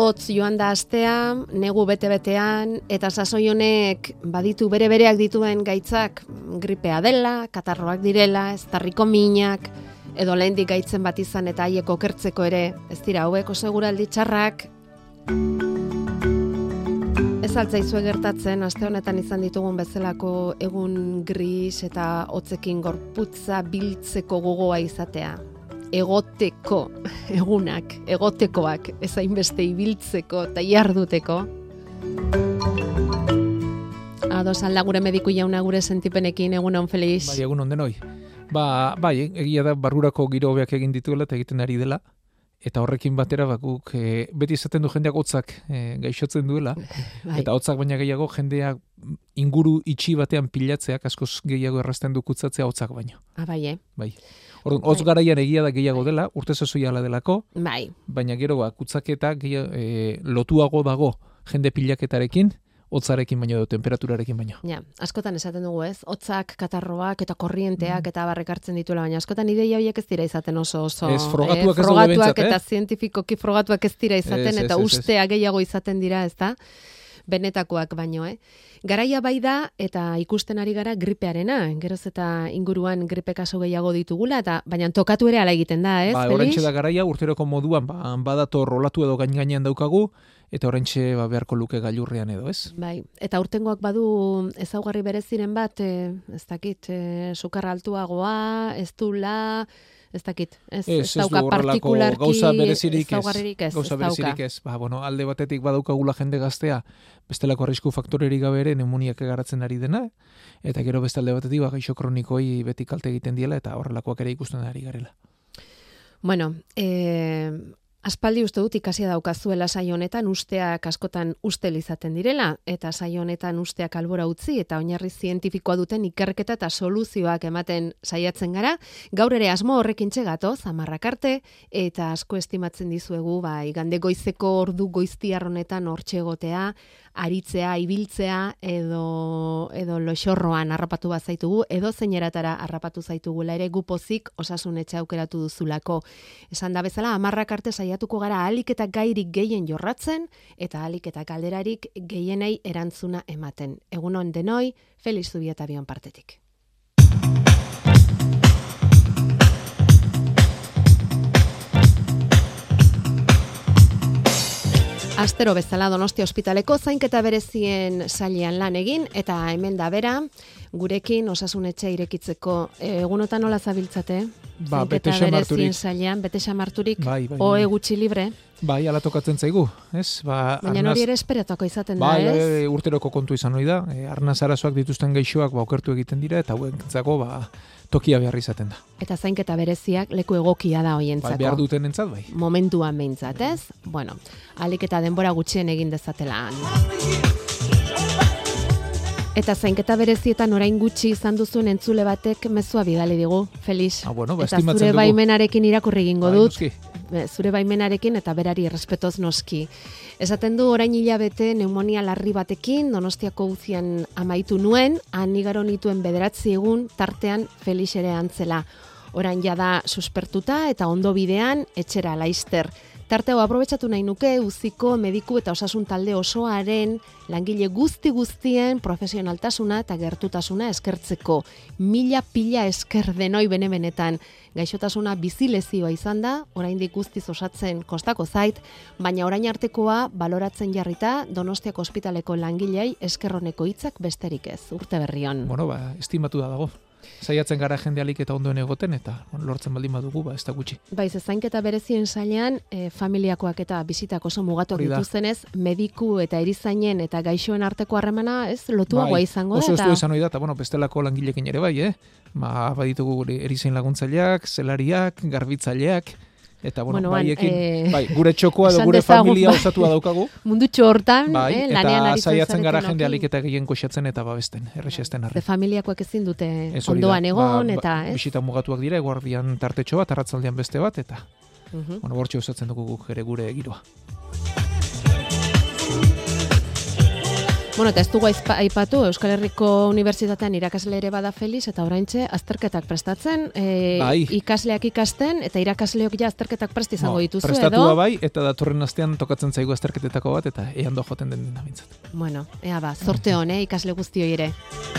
hotz joan da astea, negu bete-betean, eta sasoi honek baditu bere-bereak dituen gaitzak, gripea dela, katarroak direla, eztarriko minak, edo lehendik gaitzen bat izan eta haiek okertzeko ere, ez dira hauek oso eguraldi txarrak. Ez altzaizue gertatzen, aste honetan izan ditugun bezalako egun gris eta hotzekin gorputza biltzeko gogoa izatea. Egoteko egunak, egotekoak, ez hainbeste ibiltzeko eta jarduteko. Ados alda gure mediku jauna gure sentipenekin, egun on Felix. Bai, egun on denoi. Bai, egia da barrurako giro hobeak egin dituela eta egiten ari dela. Eta horrekin batera bakuk beti izaten du jendeak hotzak gaixotzen duela. Bai. Eta hotzak baina gehiago jendeak inguru itxi batean pilatzeak askoz gehiago errazten du kutsatzea hotzak baino. Bai. Bai. Orduan, hotz garaian egia da gehiago dela, urte sasoia ala delako, Bai. baina gero kutsaketa lotuago dago jende pilaketarekin, hotzarekin baino edo temperaturarekin baino. Ja, askotan esaten dugu ez, hotzak, katarroak eta korrienteak eta barrek hartzen dituela, baina askotan ideia horiek ez dira izaten oso. Ez, frogatuak ez daude behintzat, eta zientifikoki frogatuak ez dira izaten, eta ustea gehiago izaten dira, ez da? Benetakoak baino, Garaia bai da, eta ikusten ari gara gripearena, geroz eta inguruan gripe kaso gehiago ditugula, eta baina tokatu ere ala egiten da, ez, Felix? Oraintxe da garaia, urteroko moduan, badator rolatu edo gainean daukagu, eta oraintxe beharko luke gailurrean edo, ez? Bai, eta urtengoak badu ezaugarri bereziren bat, ez dakit, sukarra altuagoa, ez dula, ez dakit, ez dauka partikularki gauza berezirik ez. Alde batetik badaukagula jende gaztea, bestelako arrisku faktorerik gabe ere pneumoniak garatzen ari dena, eta gero beste alde batetik gaixo kronikoi beti kalte egiten diela, eta horrelakoak ere ikusten ari garela. Bueno, aspaldi uste dut ikasia daukazuela saio honetan usteak askotan ustel izaten direla, eta saio honetan usteak albora utzi eta oinarri zientifikoa duten ikerketa eta soluzioak ematen saiatzen gara. Gaur ere asmo horrekin txegatoz, 10 arte, eta asko estimatzen dizuegu, igande goizeko ordu goiztiar honetan hortxe egotea, aritzea, ibiltzea, edo loxorroan harrapatu bat zaitugu, edo zeineratara harrapatu zaitugula ere gupozik osasun etxe aukeratu duzulako. Esan da bezala, 10 arte saiatuko gara ahalik eta gairik gehien jorratzen, eta ahalik eta galderarik gehienei erantzuna ematen. Egunon denoi, Felix Zubietabion partetik. Astero bezala Donostia ospitaleko zainketa berezien sailean lan egin, eta hemen da bera, gurekin osasun etxea irekitzeko. Egunotan nola zabiltzate? Bete xamarturik. Sailean, bete xamarturik, bai. oe gutxi libre. Bai, ala tokatzen zaigu, ez? Baina hori ere esperatuako izaten da, ez? Bai, urteroko kontu izan hori da. Arnaz arazoak dituzten gaixoak okertu egiten dira, eta hauentzako tokia behar izaten da. Eta zainketa bereziak leku egokia da hoientzako. Behar duten entzat, bai. Momentuan behintzat, ez? Bueno, ahalik eta denbora gutxien egin dezatela. Eta zainketa berezietan orain gutxi izan duzuen entzule batek mezua bidali digu, Felix. Eta zure baimenarekin irakurri egingo dut. Zure baimenarekin eta berari errespetoz noski. Esaten du orain hilabete pneumonia larri batekin Donostiako uzian amaitu nuen, han igaro nituen 9 egun tartean Felix ere antzela. Orain jada suspertuta eta ondo bidean etxera laizter. Tarte hau aprobetxatu nahi nuke uziko mediku eta osasun talde osoaren langile guztien profesionaltasuna eta gertutasuna eskertzeko. Mila pila esker denoi benetan. Gaixotasuna bizilezioa izan da, oraindik guztiz osatzen kostako zait, baina orain artekoa baloratzen jarrita Donostiako ospitaleko langilei eskerroneko hitzak besterik ez, urte berrion. Estimatu da dago. Saiatzen gara jende alik eta ondoen egoten, eta lortzen baldin badugu, ez da gutxi. Baiz, zainketa berezien sailean, familiakoak eta bizitak oso mugatuak dituztenez, mediku eta erizainen eta gaixoen arteko harremana, ez, lotuagoa izango da. Oso ez du izan hori da, eta bestelako langilekin ere bai, baditugu erizain laguntzaileak, zelariak, garbitzaileak, eta baiekin, gure txokoa edo gure familia osatua daukagu. Mundutxo hortan, lanean aritzen eta saiatzen gara jende alik eta gehien koxatzen eta babesten, errexesten harri. Familiakoak ezin dute ondoan egon, eta ez? Bisita mugatuak dira, eguardian tartetxo bat, arratzaldean beste bat, eta bortxe osatzen dugu ere gure giroa. Bueno, eta ez dugu aipatu, Euskal Herriko Unibertsitatean irakasle ere bada Felix, eta oraintxe azterketak prestatzen, ikasleak ikasten, eta irakasleok ja azterketak prest izango dituzu, edo? Prestatua bai, eta datorren astean tokatzen zaigu azterketetako bat, eta ean do joten den dena bintzat. Bueno, ea ba, zorte hon, ikasle guztioi ere.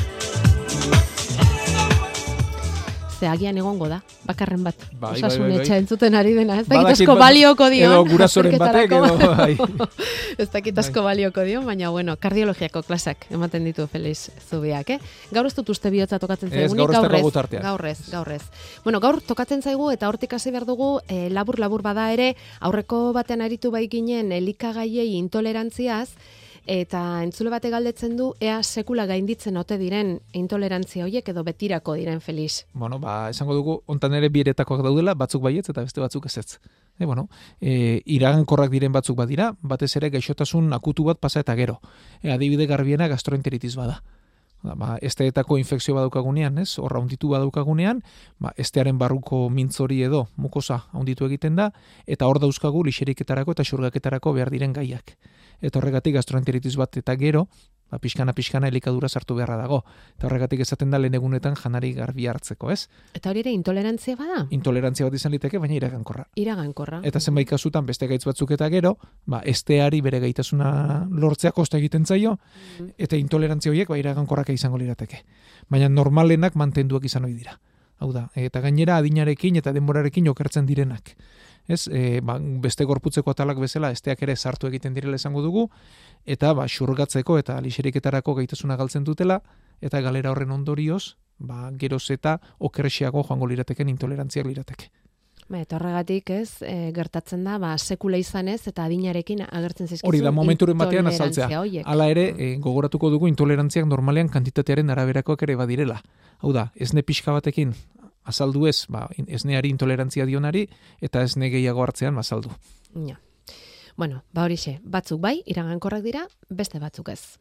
Ze agian egongo da, bakarren bat. Osasun etxa entzuten ari dena. Ez dakit asko balioko dion. Edo gurasoren batek, edo bai. Ez dakit asko balioko dion, baina bueno, kardiologiako klasak ematen ditu Felix Zubiak, Gaur ez dut uste bihotza tokatzen zaigunik, gaur ez. Bueno, gaur tokatzen zaigu eta hortik hasi behar dugu, labur bada ere, aurreko batean aritu bai ginen elikagaiei intolerantziaz, eta entzule bate galdetzen du, ea sekula gainditzen ote diren intolerantzia horiek edo betirako diren Felix. Bueno, esango dugu, ontan ere biretakoak daudela, batzuk baietz eta beste batzuk ezetz. Iragankorrak diren batzuk badira, batez ere gaixotasun akutu bat pasa eta gero. Adibide garbiena gastroenteritis bada. Esteetako infekzio badaukagunean, horra hunditu badaukagunean, estearen barruko mintzori edo mukosa hunditu egiten da, eta hor dauzkagu lixeriketarako eta xurgaketarako behar diren gaiak. Eta horregatik gastroenteritis bat eta gero, pixkana elikadura sartu beharra dago. Eta horregatik esaten da lehen egunetan janari garbi hartzeko, ez? Eta hori ere intolerantzia bada? Intolerantzia bat izan liteke, baina iragankorra. Iragankorra. Eta zenbait kasutan beste gaitz batzuk eta gero, esteari bere gaitasuna lortzea kosta egiten zaio, eta intolerantzia horiek iragankorrak izango lirateke. Baina normalenak mantenduak izan ohi dira. Hau da, eta gainera adinarekin eta denborarekin okertzen direnak. Beste gorputzeko atalak bezala esteak ere sartu egiten direla esango dugu, eta xurgatzeko eta lixeriketarako gaitasuna galtzen dutela, eta galera horren ondorioz, geroz eta okerrexeago joango lirateken intolerantziak lirateke. Eta horregatik gertatzen da, sekula izanez eta adinarekin agertzen zaizkizu. Hori da, momenturen batean azaltzea. Hala ere, gogoratuko dugu intolerantziak normalean kantitatearen araberakoak ere badirela. Hau da, esne pixka batekin azaldu ez, esneari intolerantzia dionari, eta esne gehiago hartzean azaldu. Ja. Bueno, horixe, batzuk bai, iragankorrak dira, beste batzuk ez.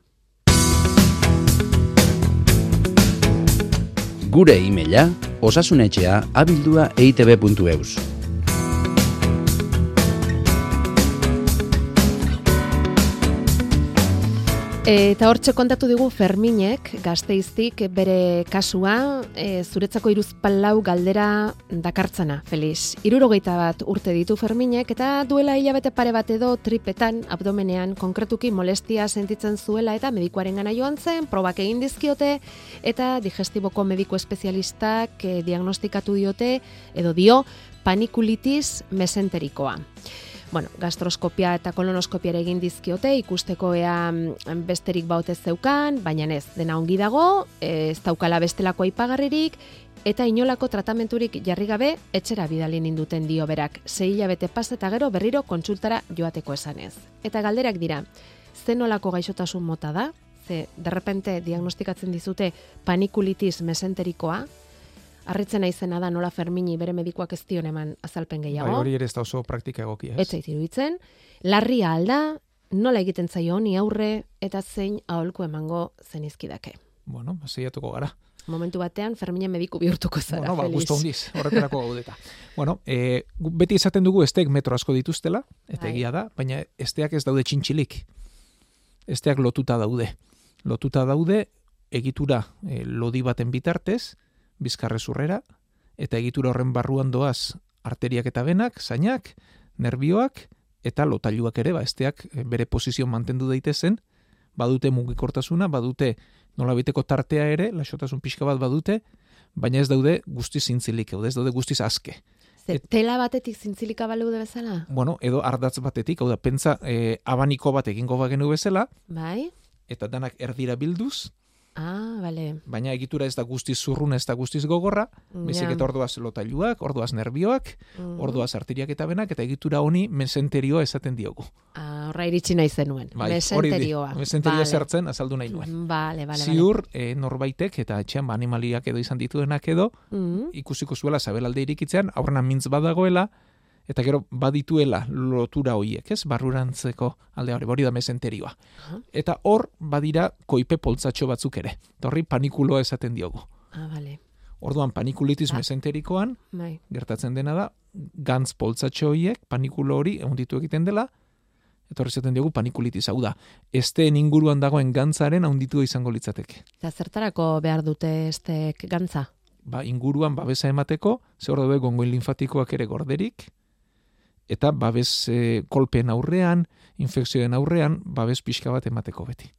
Gure e-maila osasunetxea@eitb.eus. Eta hortxe kontatu digu Ferminek, Gasteiztik bere kasua, zuretzako 34 galdera dakartzana, Felix. 61 urte ditu Ferminek, eta duela hilabete pare bat edo tripetan, abdomenean, konkretuki molestia sentitzen zuela eta medikuaren gana joan zen, probak egin dizkiote, eta digestiboko mediku espezialistak diagnostikatu diote, edo dio, panikulitis mesenterikoa. Bueno, gastroskopia eta kolonoskopia egin dizkiote, ikusteko ea besterik baute zeukan, baina ez, dena ongi dago, ez daukala bestelako aipagarririk, eta inolako tratamenturik jarri gabe, etxera bidali ninduten dio berak. 6 hilabete pas eta gero berriro kontsultara joateko esanez. Eta galderak dira, zenolako gaixotasun mota da? Ze, derrepente diagnostikatzen dizute panikulitis mesenterikoa, harritzen naizena da nola Fermini bere medikuak ez dion eman azalpen gehiago. Hori ere ez da oso praktika egokia, ez? Ez zait iruditzen. Larria alda, nola egiten zaio honi aurre eta zein aholku emango zenizkidake. Bueno, saiatuko gara. Momentu batean Ferminen mediku bihurtuko zara, Felix. Gustu hondiz, horretarako gaudeta. Bueno, beti esaten dugu esteak metro asko dituztela, eta egia da, baina esteak ez daude txintxilik. Esteak lotuta daude. Lotuta daude egitura lodi baten bitartez, bizkarrezurrera, eta egitura horren barruan doaz arteriak eta benak, zainak, nerbioak, eta lotailuak ere, esteak bere posizio mantendu daitezen, badute mugikortasuna, badute nolabiteko tartea ere, laxotasun pixka bat badute, baina ez daude guztiz zintzilik, ez daude guztiz azke. Tela batetik zintzilika baleude bezala? Bueno, edo ardatz batetik, hau da, pentsa abaniko bat egingo bagenu bezala, bai? Eta danak erdira bilduz, bale. Baina egitura ez da guztiz zurruna, ez da guztiz gogorra, bezik eta orduaz lotailuak, orduaz nerbioak, orduaz arteriak eta benak, eta egitura honi mesenterioa esaten diogu. Horra iritsi nahi zenuen, mesenterioa. Mesenterioa zertzen azaldu nahi nuen. Bale. Ziur, norbaitek, eta etxean animaliak edo izan dituenak edo, ikusiko zuela zabelalde irikitzean, aurrena mintz badagoela, eta gero badituela lotura hoiek, ez? Barrurantzeko alde hori da mesenterioa. Eta hor badira koipe poltzatxo batzuk ere. Horri panikuloa esaten diogu. Bale. Orduan panikulitis mesenterikoan, gertatzen dena da, gantz poltzatxo hoiek, panikulo hori ehunditu egiten dela, Eta hori zaten diogu panikulitis, hau da, esteen inguruan dagoen gantzaren handitua izango litzateke. Eta zertarako behar dute esteek gantza? Inguruan babesa emateko, ze hor daude gongoin linfatikoak ere gorderik, eta babes kolpeen aurrean, infekzioen aurrean, babes pixka bat emateko beti.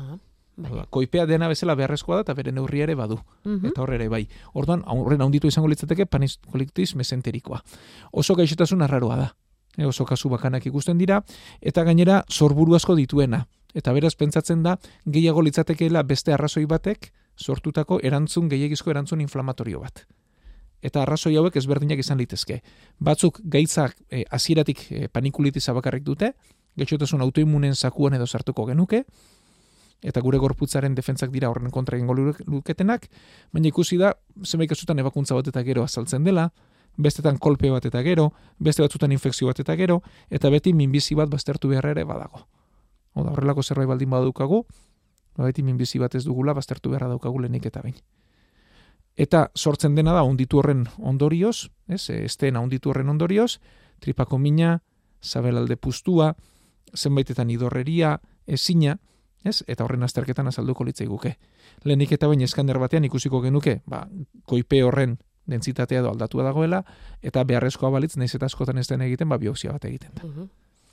Koipea dena bezala beharrezkoa da, eta bere neurria ere badu. Eta horre ere bai. Orduan, horren handitu izango litzateke panikulitis mesenterikoa. Oso gaixotasun arraroa da. Oso kasu bakanak ikusten dira, eta gainera sorburu asko dituena. Eta beraz pentsatzen da, gehiago litzatekeela beste arrazoi batek sortutako gehiagizko erantzun inflamatorio bat. Eta arrazoi hauek ezberdinak izan litezke. Batzuk gaitzak hasieratik panikulitisa bakarrik dute, gaixotasun autoimmunen zakuan edo sartuko genuke, eta gure gorputzaren defentsak dira horren kontra egingo luketenak, baina ikusi da, zenbait kasutan ebakuntza bat eta gero azaltzen dela, bestetan kolpe bat eta gero, beste batzutan infekzio bat eta gero, eta beti minbizi bat baztertu beharra ere badago. Horrelako zerbait baldin badukagu, beti minbizi bat ez dugula baztertu beharra daukagu lehenik eta behin. Eta sortzen dena da hunditu horren ondorioz, esteen hunditu horren ondorioz, tripako mina, sabelalde pustua, zenbaitetan idorreria, ezina, eta horren azterketan azalduko litzaiguke. Lehenik eta behin eskaner batean ikusiko genuke, koipe horren dentsitatea edo aldatua dagoela, eta beharrezkoa balitz, nahiz eta askotan ez den egiten, biopsia bat egiten da.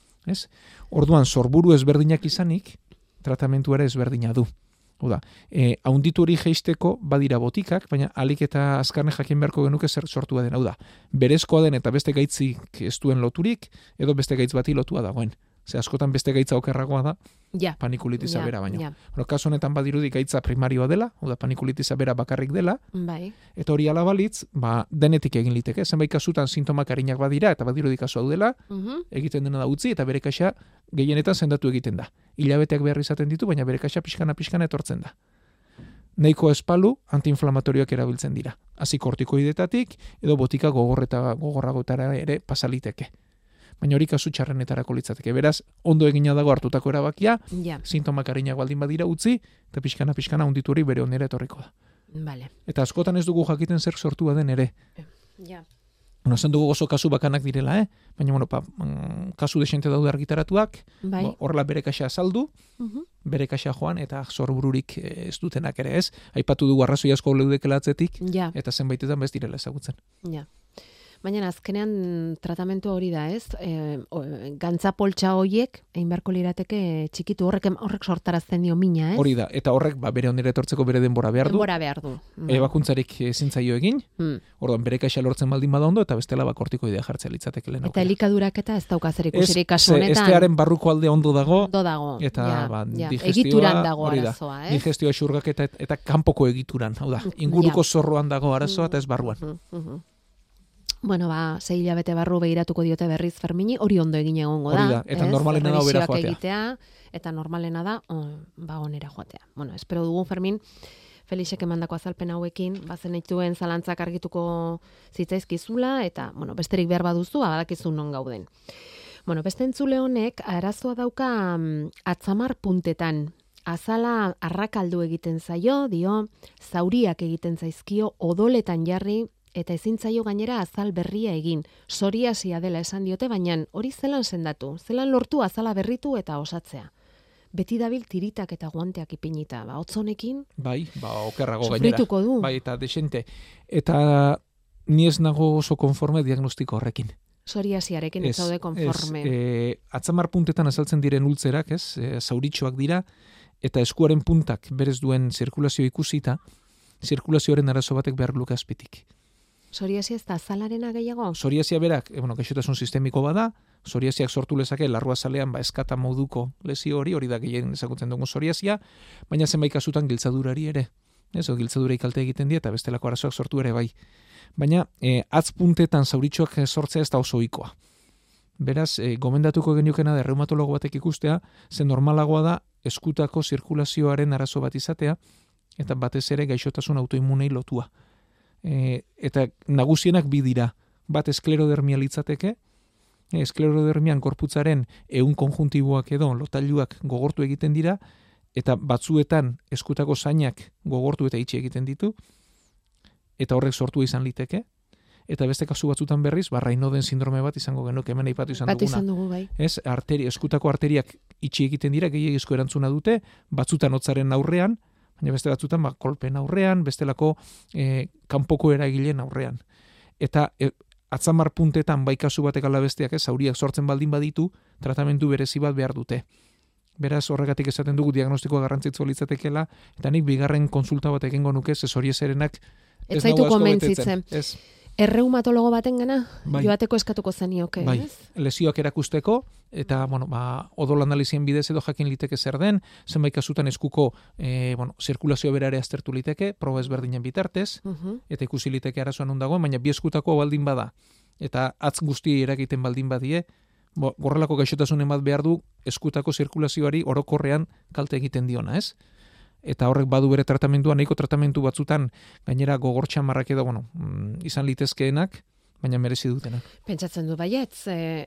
Orduan, sorburu ezberdinak izanik, tratamentu ere ezberdina du. Oda, haunditu hori jeisteko badira botikak, baina alik eta azkarne jakin beharko genuke zer sortua den. Hau da, berezkoa den eta beste gaitzik ez duen loturik, edo beste gaitz bati lotua dagoen. Ze askotan beste gaitza okerragoa da, panikulitisa bera baino. Kasu honetan badirudi gaitza primarioa dela, oda panikulitisa bera bakarrik dela, eta hori ala balitz, denetik egin liteke. Zenbait kasutan sintomak arinak badira, eta badirudi kasu hau dela, egiten dena da utzi, eta bere kaxa gehienetan sendatu egiten da. Hilabeteak behar izaten ditu, baina bere kaxa pixkana etortzen da. Nahiko espalu, antiinflamatorioak erabiltzen dira. Hasi kortikoidetatik, edo botika gogorragotara ere pasaliteke. Baina hori kasu txarrenetarako litzateke. Beraz, ondo egina dago hartutako erabakia, sintomak arinak baldin badira utzi, eta pixkana hunditu hori bere onera etorriko da. Eta askotan ez dugu jakiten zer sortua den ere. Esan dugu oso kasu bakanak direla, baina kasu desente daude argitaratuak, horrela bere kaxa azaldu, bere kaxa joan, eta sorbururik ez dutenak ere ez. Aipatu dugu arrazoi asko leudekela atzetik, eta zenbaitetan bez direla ezagutzen. Baina azkenean tratamentu hori da, ez? Gantza poltsa horiek, egin beharko lirateke txikitu horrek sortarazten dio mina, ez? Hori da, eta horrek bere onera etortzeko bere denbora behar du. Ebakuntzarik ezin zaio egin, orduan bere kaxa lortzen baldin bada ondo, eta bestela kortikoidea jartzea litzateke lehen aukera. Eta elikadurak eta ez daukazer ikusirik kasu honetan. Estearen barruko alde ondo dago, eta digestioa, egituran dago arazoa, ez? Digestioa xurgak eta kanpoko egituran, hau da, inguruko zorroan dago arazoa eta ez barruan. Bueno, 6 hilabete barru begiratuko diote berriz Fermini, hori ondo egin egongo da. Eta normalena da obera joatea. Eta normalena da, onera joatea. Bueno, espero dugu Fermin, Felixek emandako azalpen hauekin, bazen dituen zalantzak argituko zitzaizkizula, eta, besterik behar baduzu, badakizu non gauden. Beste entzule honek, arazoa dauka atzamar puntetan. Azala arrakaldu egiten zaio, dio, zauriak egiten zaizkio, odoletan jarri, eta ezin zaio gainera azal berria egin. Psoriasia dela esan diote, baina hori zelan sendatu, zelan lortu azala berritu eta osatzea. Beti dabil tiritak eta guanteak ipinita, hotzonekin? Okerrago gainera. Sufrituko du. Eta desente. Eta ni ez nago oso konforme diagnostiko horrekin. Psoriasiarekin ez zaude konforme. Atzamar puntetan azaltzen diren ultzerak, zauritxoak dira, eta eskuaren puntak berez duen zirkulazio ikusita, zirkulazioaren arazo batek behar luke azpitik. Psoriasia ez da azalarena gehiago? Psoriasia berak, gaixotasun sistemiko bada, psoriasiak sortu lezake larrua zalean eskata moduko lesio hori da gehien ezagutzen dugu psoriasia, baina zenbait kasutan giltzadurari ere. Giltzadurei kalte egiten die eta bestelako arazoak sortu ere bai. Baina atz puntetan zauritxoak sortzea ez da oso ohikoa. Beraz, gomendatuko geniukena da reumatologo batek ikustea, ze normalagoa da eskutako zirkulazioaren arazo bat izatea, eta batez ere gaixotasun autoimmunei lotua. Eta nagusienak bi dira. Bat esklerodermia litzateke, esklerodermian gorputzaren ehun konjuntiboak edo lotailuak gogortu egiten dira, eta batzuetan eskutako zainak gogortu eta itxi egiten ditu, eta horrek sortua izan liteke. eta beste kasu batzutan berriz, Raynauden sindrome bat izango genuke, hemen aipatu izan duguna. Bat izan dugu, bai. Ez, eskutako arteriak itxi egiten dira, gehiagizko erantzuna dute, batzutan hotzaren aurrean, baina beste batzutan kolpen aurrean, bestelako kanpoko eragileen aurrean. Eta atzamar puntetan bai kasu batek ala besteak, zauriak sortzen baldin baditu, tratamentu berezi bat behar dute. Beraz, horregatik esaten dugu diagnostikoa garrantzitsua litzatekeela, eta nik bigarren konsulta bat egingo nuke, zesoriezerenak ez zaitu konbentzitzen. Erreumatologo baten gana, joateko eskatuko zenioke, bai, lesioak erakusteko, eta odol analizien bidez edo jakin liteke zer den, zenbait kasutan eskuko zirkulazio berare aztertu liteke, proba ezberdinen bitartez, eta ikusi liteke arazoan non dagoen, baina bi eskutako baldin bada, eta atz guzti eragiten baldin badie, gorrelako gaixotasunen bat behar du eskutako zirkulazioari orokorrean kalte egiten diona, ez? Eta horrek badu bere tratamendua, nahiko tratamentu batzutan gainera gogortxamarrak edo, izan litezkeenak, baina merezi dutenak. Pentsatzen du baietz,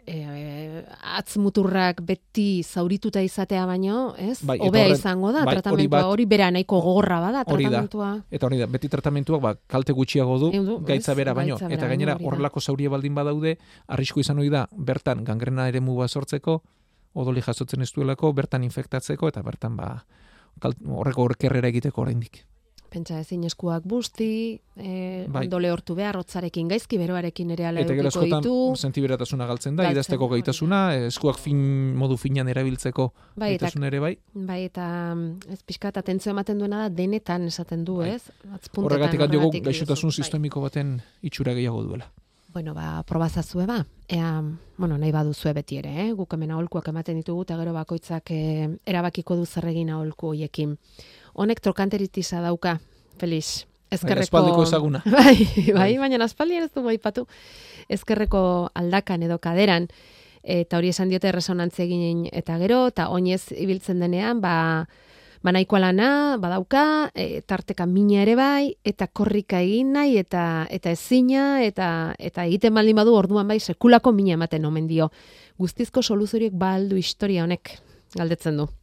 atzmuturrak beti zaurituta izatea baino, ez? Hobea izango da, tratamentua, hori bera nahiko gogorra bada, tratamentua. Eta hori da, beti tratamentuak kalte gutxiago du, gaitza bera baino, eta gainera horrelako zaurie baldin badaude, arrisku izan hori da, bertan gangrena eremu bat sortzeko, odoli jasotzen ez duelako, bertan infektatzeko, eta bertan horreko orkerrera egiteko oraindik. Pentsa ezin eskuak busti, ondole hortu behar, hotzarekin gaizki, beroarekin ere ala edukiko ditu. Eta gero askotan sentiberatasuna galtzen da, idazteko gaitasuna, eskuak modu finan erabiltzeko gaitasun ere bai. Bai, eta ez pixkat atentzio ematen duena da, denetan esaten du, ez? Horregatik diogu gaixotasun sistemiko baten itxura gehiago duela. Bueno, probazazue ea, nahi baduzue beti ere, guk hemen aholkuak ematen ditugu, eta gero bakoitzak erabakiko du zer egin aholku hoiekin. Honek trokanteritisa dauka, Felix. Ezkerreko... Espaldiko ezaguna. Bai, baina aspaldien ez dugu aipatu. Ezkerreko aldakan edo kaderan, eta hori esan diote resonantzia egin eta gero, eta oinez ibiltzen denean, nahikoa lana, badauka, tarteka mina ere bai, eta korrika egin nahi, eta ezina, eta egiten baldin badu orduan bai, sekulako mina ematen omen dio. Guztizko soluziorik baldu historia honek, galdetzen du.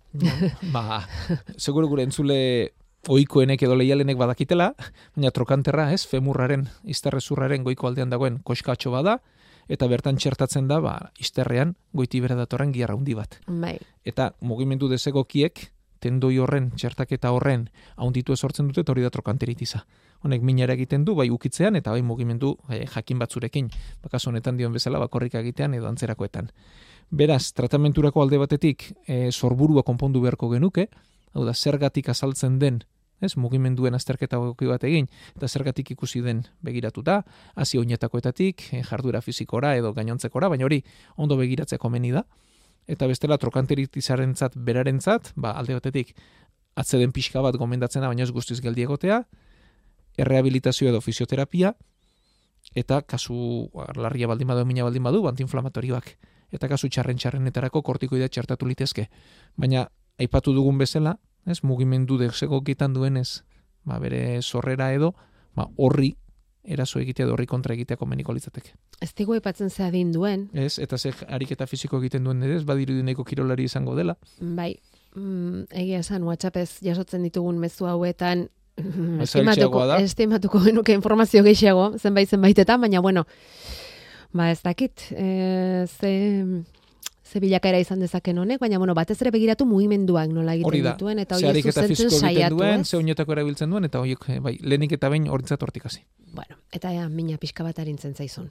Seguro gure entzule ohikoenek edo leialenek badakitela, baina trokanterra, femurraren, izterrezurraren goiko aldean dagoen koskatxo bada, eta bertan txertatzen da, izterrean goiti bera datorren giarra handi bat. Bai. Eta mugimendu desegokiek, tendoi horren, txertaketa horren, haunditu sortzen dute, eta hori da trokanteritiza. Honek minara egiten du, bai ukitzean, eta bai mugimendu jakin batzurekin. Kasu honetan dion bezala, korrika egitean edo antzerakoetan. Beraz, tratamenturako alde batetik, sorburua konpondu beharko genuke, hau da, zergatik azaltzen den, mugimenduen azterketa bat egin, eta zergatik ikusi den begiratuta, hasi oinetakoetatik, jarduera fizikora edo gainontzekora, baina hori ondo begiratzeko komeni da. Eta bestela trokanteritizarentzat berarentzat, alde batetik atzeden pixka bat gomendatzen da, baina ez guztiz geldi egotea, errehabilitazio edo fisioterapia, eta kasu larria baldin badu, mina baldin badu, antiinflamatorioak, eta kasu txarrenetarako kortikoidea txertatu litezke. Baina, aipatu dugun bezala, mugimendu desegokitan duenez, bere sorrera edo, horri eraso egitea horri kontra egitea komeniko litzateke. Ez digu aipatzen ze adin duen. Ez, eta ze ariketa fisiko egiten duen ez, badirudineko kirolari izango dela. Bai, egia esan, WhatsAppez jasotzen ditugun mezu hauetan, estimatuko genuke informazio gehiago, zenbaitetan, baina bueno, ez dakit, ze bilakaera izan dezaken honek, baina batez ere begiratu mugimenduak nola egiten dituen, eta horiek zuzentzen saiatu, ze oinetako erabiltzen duen, eta horiek, lehenik eta behin horintzat hortik hasi. Bueno, eta mina pixka bat arintzen zaizun.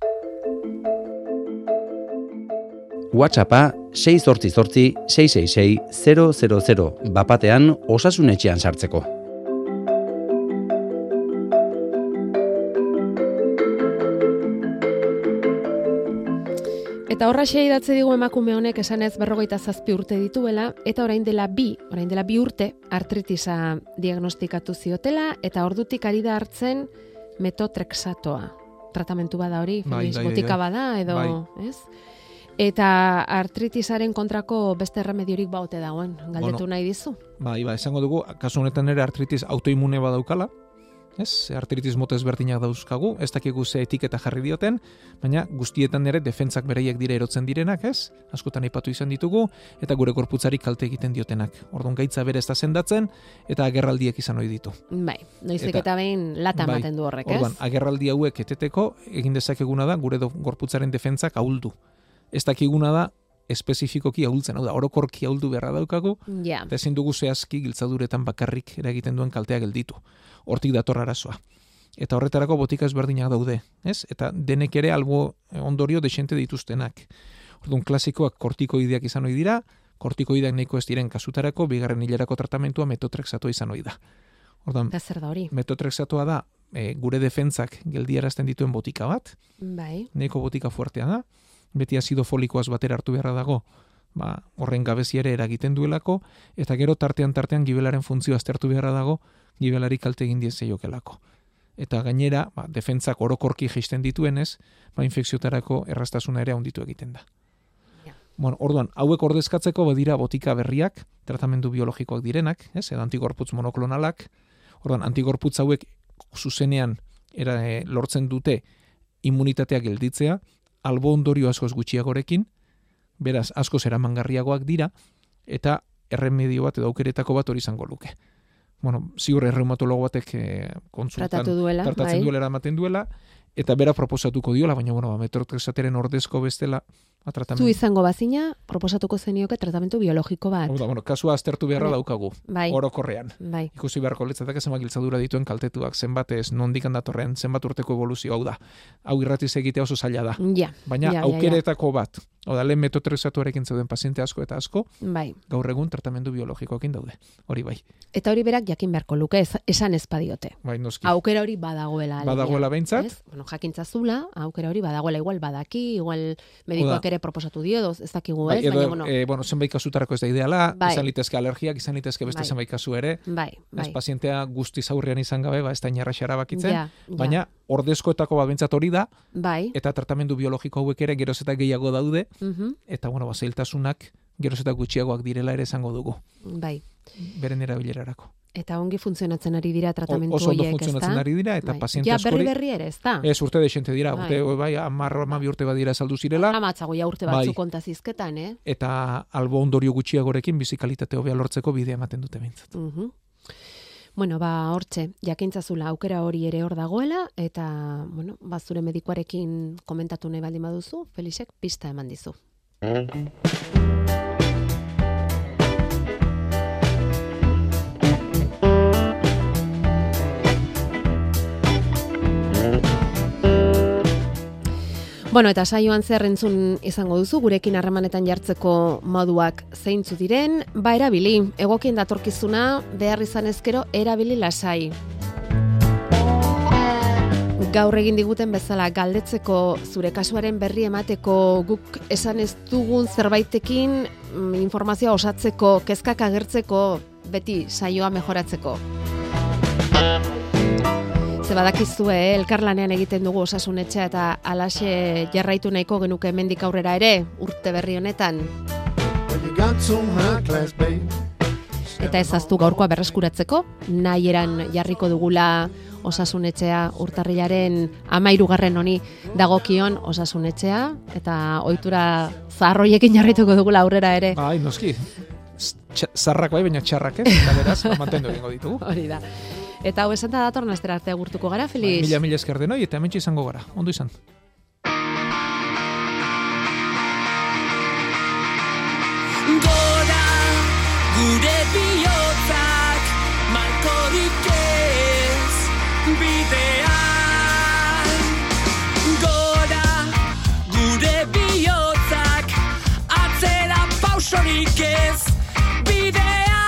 WhatsAppa 688-666-000 bapatean osasunetxean sartzeko. Eta horraxe idatzi digu emakume honek esanez 47 urte dituela, eta orain dela bi urte artritisa diagnostikatu ziotela, eta ordutik ari da hartzen metotrexatoa. Tratamentu bada hori, botika bada, edo, ez? Eta artritisaren kontrako beste remediorik baute dagoen, galdetu nahi dizu? Esango dugu, kasu honetan ere artritis autoimune badaukala, Ez, artritis mota ezberdinak dauzkagu, ez dakigu ze etiketa jarri dioten, baina guztietan ere defentsak bereiek dira erotzen direnak, ez? Askotan aipatu izan ditugu, eta gure gorputzari kalte egiten diotenak. Orduan gaitza bere ez da sendatzen, eta agerraldiek izan ohi ditu. Bai, noizik eta behin lata ematen du horrek, ez? Orduan, agerraldi hauek eteteko, egin dezakeguna da, gure gorputzaren defentsak ahuldu. Ez dakiguna da, espezifikoki ahultzen, hau da, orokorki ahuldu beharra daukagu, eta ezin dugu zehazki giltzaduretan bakarrik eragiten duen kaltea gelditu. Hortik dator arazoa. Eta horretarako botika ezberdinak daude, ez? Eta denek ere albo ondorio desente dituztenak. Orduan, klasikoak kortikoideak izan ohi dira, kortikoideak nahiko ez diren kasutarako, bigarren hilerako tratamentua metotrexatoa izan ohi da. Orduan, zer da hori? Metotrexatoa da, gure defentsak geldiarazten dituen botika bat, nahiko botika fuertea da, beti azido folikoaz batera hartu beharra dago, horren gabezi ere eragiten duelako, eta gero tartean gibelaren funtzioa aztertu beharra dago, gibelari kalte egin die zeiokelako. Eta gainera, defentsak orokorki jaisten dituenez, infekziotarako erraztasuna ere handitu egiten da. Bueno, orduan, hauek ordezkatzeko badira botika berriak, tratamendu biologikoak direnak, edo antigorputz monoklonalak. Orduan, antigorputz hauek zuzenean lortzen dute immunitatea gelditzea, albo ondorio askoz gutxiagorekin, beraz askoz eramangarriagoak dira, eta erremedio bat edo aukeretako bat hori izango luke. Bueno, ziur reumatologo batek konsultan tratatzen duela eramaten duela, eta bera proposatuko diola, baina metotrexateren ordezko bestela tratamendu. Zu izango bazina, proposatuko zenioke tratamendu biologiko bat. Kasua aztertu beharra daukagu, orokorrean. Ikusi beharko litzateke zenbat giltzadura dituen kaltetuak, zenbat ez, nondik datorren, zenbat urteko evoluzio, hau da. Hau irratiz egitea oso zaila da. Baina aukeretako bat, lehen metotrexatuarekin zeuden paziente asko eta asko, gaur egun tratamendu biologikoekin daude. Hori bai. Eta hori berak jakin beharko luke, esan ez badiote. Aukera hori badagoela. Badagoela behintzat. Jakintza zula, aukera hori badagoela, igual badaki, igual medikoak ere proposatu dio, ez dakigu, ez? Baina, zenbait kasutarako ez da ideala, izan litezke alergiak, izan litezke beste zenbait kasu ere, pazientea guztiz aurrean izan gabe, ez da inerraxa erabakitzen, baina ordezkoetako bat behintzat hori da, eta tratamendu biologiko hauek ere geroz eta gehiago daude, eta zailtasunak geroz eta gutxiagoak direla ere esango dugu. Beren erabilerarako. Eta ongi funtzionatzen ari dira tratamendu horiek, ez da? Oso ondo funtzionatzen ari dira, eta paziente askori... berri ere, ez da? Ez, urte desente dira, urte, 10 urte badira saldu zirela. Amatzago, urte batzu kontazizketan, Eta albo ondorio gutxiagorekin bizikalitate hobea lortzeko bidea ematen dute behintzat. Bueno, hortxe, jakintzazula aukera hori ere hor dagoela, eta, zure medikoarekin komentatu nahi baldin baduzu, Felixek pista eman dizu. Bueno, eta saioan zer entzun izango duzu, gurekin harremanetan jartzeko moduak zeintzu diren, erabili, egokien datorkizuna, behar izan ezkero, erabili lasai. Gaur egin diguten bezala galdetzeko zure kasuaren berri emateko guk esan ez dugun zerbaitekin informazioa osatzeko, kezkak agertzeko, beti saioa mejoratzeko. Badakizue, elkarlanean egiten dugu Osasunetxea eta alaxe jarraitu nahiko genuke hemendik aurrera ere, urte berri honetan. Eta ezaztu gaurkoa berreskuratzeko, nahi eran jarriko dugula Osasunetxea urtarrilaren 13. honi dagokion Osasunetxea, eta ohitura zaharroiekin jarraituko dugula aurrera ere. Noski, zarrak baina txarrak, eta beraz, mantendu egingo ditugu. Hori da. Eta hau esan da datorren astera arte agurtuko gara, Felix? Mila esker denoi, eta hementxe izango gara. Ondo izan. Gora, gure bihotzak, malkorik ez, bidean. Gora, gure bihotzak, atzera pausorik ez, bidean.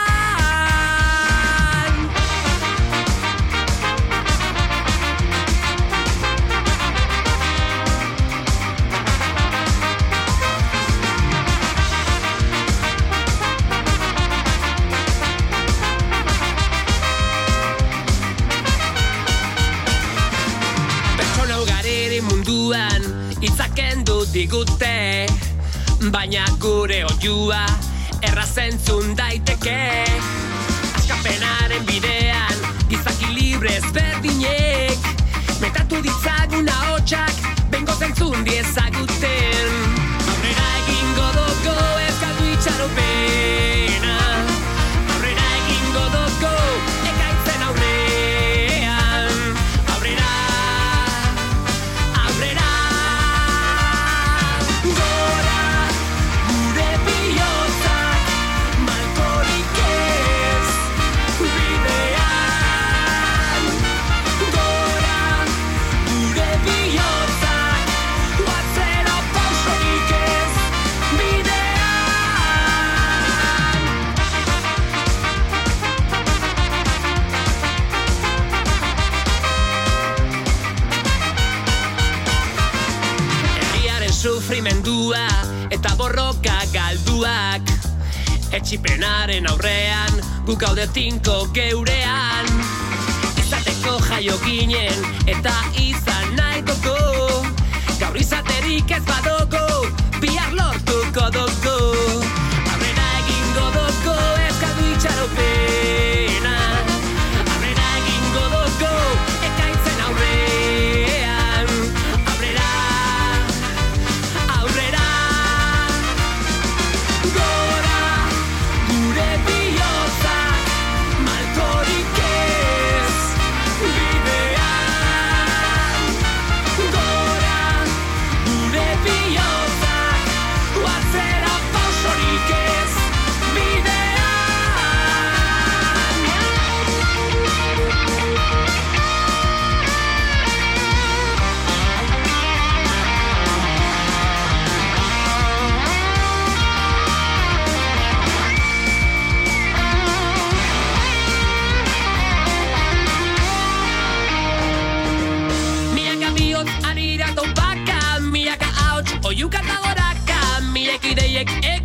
Itzaken du digute, baina gure oiua errazentzun daiteke. Askapenaren bidean, gizaki libre libre ezberdinek, metatu ditzagun ahotsak, bengo zentzun diezaguten. Aurrera egingo dugu ez galdu itxaropena, aurrera egingo dugu ekaitzen aurrean, aurrera, aurrera. Gora gure bihotzak, malkorik ez bidean. Gora gure bihotzak, atzera pausorik ez bidean. Herriaren sufrimendua eta borroka galduak, etxipenaren aurrean guk gaude tinko geurean. Izateko jaio ginen eta izan nahi dugu, gaur izaterik ez badugu, bihar lortuko dugu. Aurrera egingo dugu ez galdu itxaropena, aurrera egingo dugu ekaitzen aurrean, aurrera, aurrera. Gora gure bihotzak, malkorik ez bidean. Gora gure bihotzak, atzera pausorik ez Milaka bihotz arira topaka, milaka ahots oiuka eta goraka, milek ideiek